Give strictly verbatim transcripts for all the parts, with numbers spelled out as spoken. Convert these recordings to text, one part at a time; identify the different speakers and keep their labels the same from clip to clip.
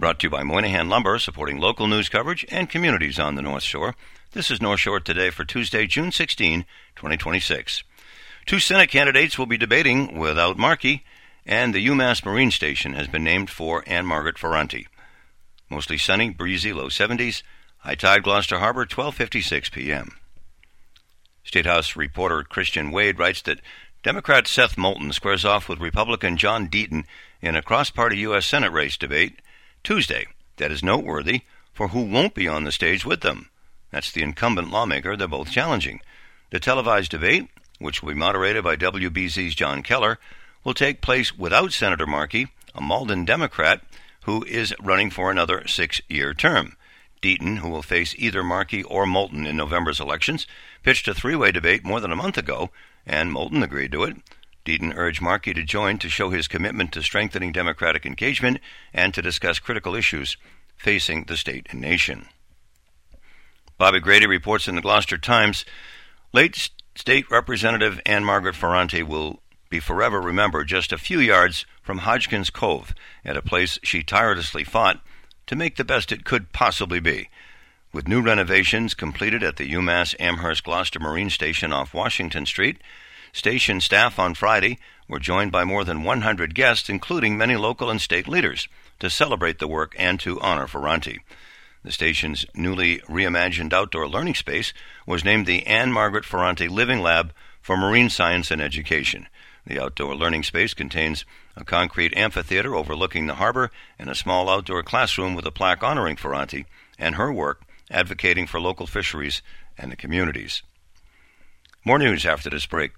Speaker 1: Brought to you by Moynihan Lumber, supporting local news coverage and communities on the North Shore. This is North Shore Today for Tuesday, June sixteenth, twenty twenty-six. Two Senate candidates will be debating without Markey, and the UMass Marine Station has been named for Anne Margaret Ferranti. Mostly sunny, breezy, low seventies. High tide, Gloucester Harbor, twelve fifty-six p.m. State House reporter Christian Wade writes that Democrat Seth Moulton squares off with Republican John Deaton in a cross-party U S Senate race debate Tuesday. That is noteworthy for who won't be on the stage with them. That's the incumbent lawmaker they're both challenging. The televised debate, which will be moderated by W B Z's John Keller, will take place without Senator Markey, a Malden Democrat who is running for another six-year term. Deaton, who will face either Markey or Moulton in November's elections, pitched a three-way debate more than a month ago, and Moulton agreed to it. Deaton urged Markey to join to show his commitment to strengthening Democratic engagement and to discuss critical issues facing the state and nation. Bobby Grady reports in the Gloucester Times, late State Representative Anne Margaret Ferranti will be forever remembered just a few yards from Hodgkins Cove, at a place she tirelessly fought to make the best it could possibly be. With new renovations completed at the UMass Amherst Gloucester Marine Station off Washington Street, station staff on Friday were joined by more than one hundred guests, including many local and state leaders, to celebrate the work and to honor Ferranti. The station's newly reimagined outdoor learning space was named the Anne Margaret Ferranti Living Lab for Marine Science and Education. The outdoor learning space contains a concrete amphitheater overlooking the harbor and a small outdoor classroom with a plaque honoring Ferranti and her work advocating for local fisheries and the communities. More news after this break.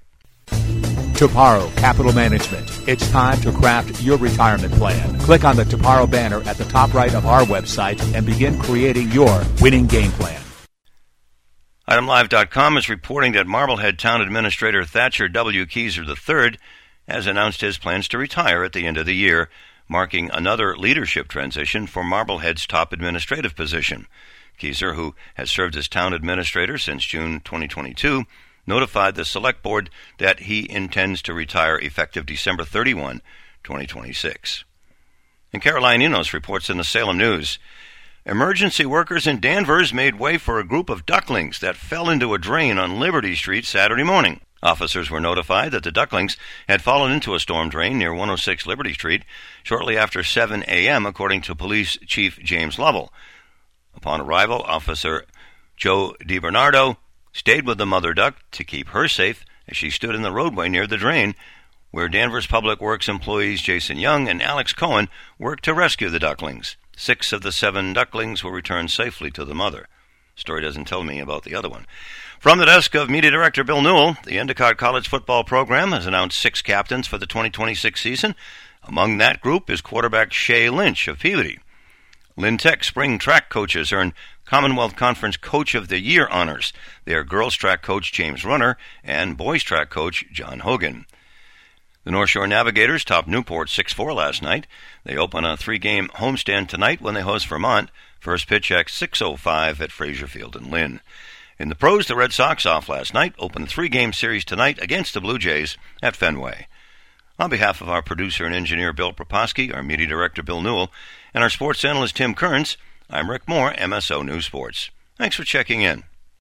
Speaker 2: Toparo Capital Management. It's time to craft your retirement plan. Click on the Toparo banner at the top right of our website and begin creating your winning game plan.
Speaker 1: Item Live dot com is reporting that Marblehead Town Administrator Thatcher W. Keyser the third has announced his plans to retire at the end of the year, marking another leadership transition for Marblehead's top administrative position. Keyser, who has served as town administrator since June twenty twenty-two, notified the Select Board that he intends to retire effective December thirty-first, twenty twenty-six. And Caroline Enos reports in the Salem News, emergency workers in Danvers made way for a group of ducklings that fell into a drain on Liberty Street Saturday morning. Officers were notified that the ducklings had fallen into a storm drain near one oh six Liberty Street shortly after seven a.m., according to Police Chief James Lovell. Upon arrival, Officer Joe DiBernardo stayed with the mother duck to keep her safe as she stood in the roadway near the drain, where Danvers Public Works employees Jason Young and Alex Cohen worked to rescue the ducklings. Six of the seven ducklings were returned safely to the mother. Story doesn't tell me about the other one. From the desk of Media Director Bill Newell, the Endicott College football program has announced six captains for the twenty twenty-six season. Among that group is quarterback Shay Lynch of Peabody. Lynn Tech spring track coaches earned Commonwealth Conference Coach of the Year honors. They are girls track coach James Runner and boys track coach John Hogan. The North Shore Navigators topped Newport six four last night. They open a three-game homestand tonight when they host Vermont. First pitch at six oh five at Fraser Field in Lynn. In the pros, the Red Sox off last night opened a three-game series tonight against the Blue Jays at Fenway. On behalf of our producer and engineer Bill Proposki, our media director Bill Newell, and our sports analyst Tim Kearns, I'm Rick Moore, M S O News Sports. Thanks for checking in.